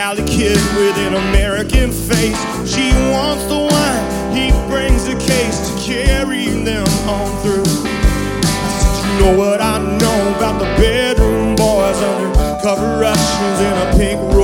valley kid with an American face. She wants the wine, he brings the case to carry them on through. I said, you know what I know about the bedroom boys, undercover Russians in a pink